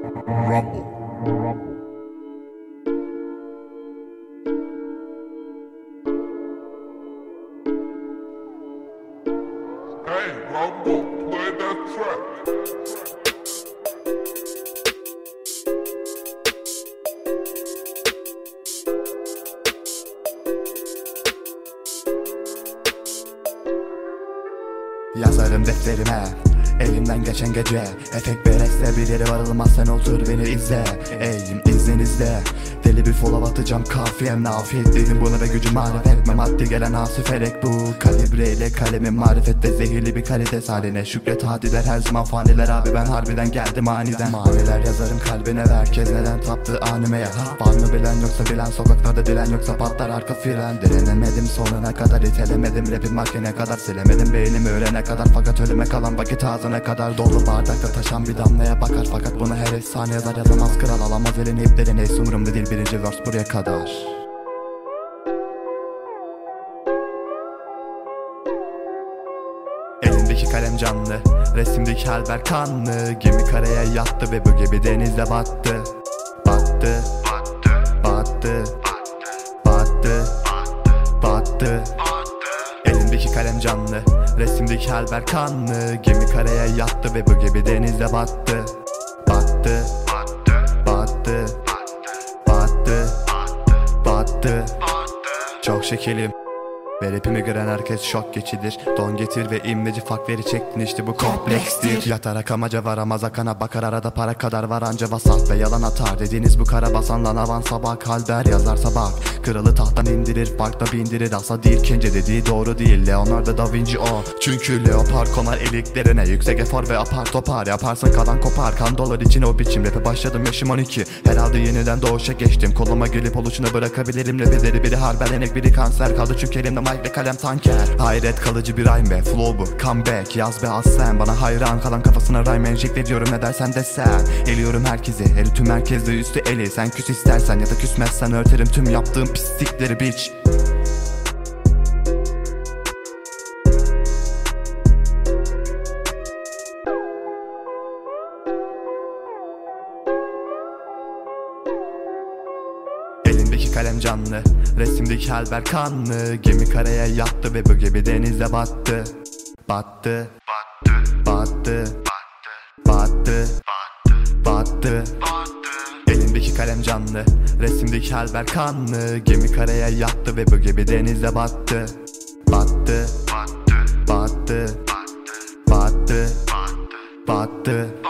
Rumble. Hey, Rumble, play that track. Yazarım defterime elimden geçen gece. Efekt verekse bir yere varılmaz, sen otur beni izle. Eğim izninizle deli bir follow atacağım, kafiyem nafiyet değilim buna ve gücüm marifet. Maddi gelen hasif erek bu kalibreyle kalemin marifette zehirli bir kalites haline şükret. Hadiler her zaman faniler abi, ben harbiden geldim aniden. Maniler yazarım kalbine ve herkes neden taptı anime ya. Var mı bilen yoksa bilen, sokaklarda dilen yoksa patlar arka fren. Direnemedim sonuna kadar, itelemedim rapin makine kadar, silemedim beynimi ölene kadar. Fakat ölüme kalan vakit ağzına kadar dolu bardakta taşan bir damlaya bakar. Fakat bunu her efsane yazar yazamaz, kral alamaz elini ipleri. Neyse umurumda değil, birinci verse buraya kadar. Elimdeki kalem canlı, resimdeki halber kanlı. Gemi karaya yattı ve bu gibi denizde battı. Battı, battı, battı, battı. Elimdeki kalem canlı, resimdeki halber kanlı. Gemi karaya yattı ve bu gibi denizde battı. Battı, battı, battı, battı. Çok şekelim ve rapimi gören herkes şok geçidir. Don getir ve imleci fakleri çektin, işte bu komplekstir. Yatarak amaca varamaz, akana bakar, arada para kadar var anca vasat ve yalan atar. Dediğiniz bu kara basanlan avansa bak, halber yazarsa bak. Kralı tahttan indirir, farkla bindirir, asla değil kence dediği doğru değil. Leonardo da Vinci o, çünkü leopar konar iliklerine. Yüksek efor ve apar topar, yaparsın kalan kopar. Kan dolar için o biçim rap'e başladım, yaşım 12. Herhalde yeniden doğuşa geçtim, koluma gelip oluşunu bırakabilirim. Rap'leri biri harbelenek biri kanser kaldı, çünkü elimde mic ve kalem tanker. Hayret kalıcı bir rhyme ve flow bu comeback. Yaz be aslen, bana hayran kalan kafasına rhyme enjekte ediyorum, ne dersen de sen. Eliyorum herkesi, el tüm herkesle üstü eli. Sen küs istersen ya da küsmezsen örterim tüm yaptığım pislikleri bitch. Elimdeki kalem canlı, resimdeki halber kanlı. Gemi karaya yattı ve bu gibi denizde battı. Battı, battı, battı, battı. Elimdeki kalem canlı, resimdeki halber kanlı. Gemi karaya yattı ve bu gibi denizde battı. Battı, battı, battı, battı.